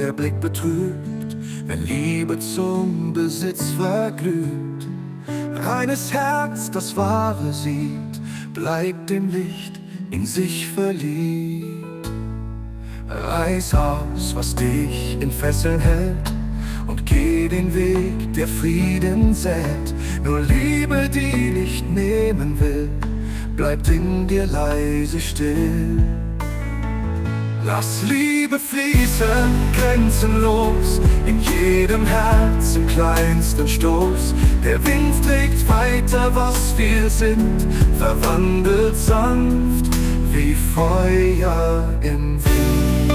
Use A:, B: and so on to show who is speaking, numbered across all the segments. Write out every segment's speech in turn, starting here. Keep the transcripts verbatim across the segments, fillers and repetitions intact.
A: der Blick betrübt, wenn Liebe zum Besitz verglüht. Reines Herz, das Wahre sieht, bleibt im Licht in sich verliebt. Reiß aus, was dich in Fesseln hält, und geh den Weg, der Frieden sät. Nur Liebe, die nicht nehmen will, bleibt in dir leise still. Lass Liebe fließen, grenzenlos, in jedem Herz im kleinsten Stoß. Der Wind trägt weiter, was wir sind, verwandelt sanft wie Feuer im Wind.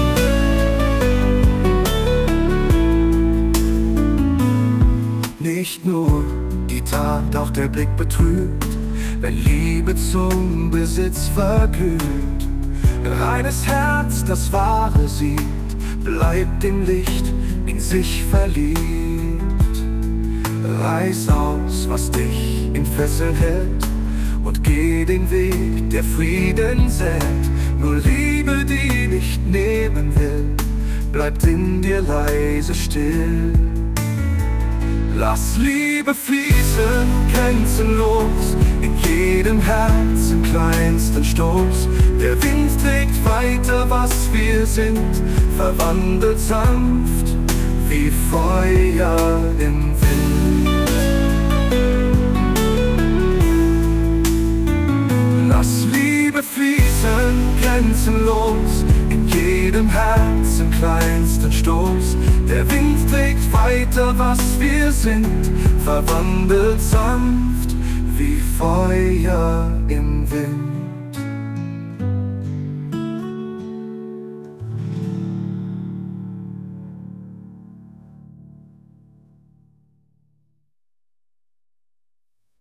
A: Nicht nur die Tat, auch der Blick betrübt, wenn Liebe zum Besitz verglüht. Reines Herz, das Wahre sieht, bleibt im Licht in sich verliebt. Reiß aus, was dich in Fesseln hält, und geh den Weg, der Frieden sät. Nur Liebe, die nicht nehmen will, bleibt in dir leise still. Lass Liebe fließen, grenzenlos, in jedem Herz im kleinsten Stoß. Der Wind trägt weiter, was wir sind, verwandelt sanft wie Feuer im Wind. Lass Liebe fließen, grenzenlos, in jedem Herz im kleinsten Stoß. Der Wind trägt weiter, was wir sind, verwandelt sanft wie Feuer im Wind.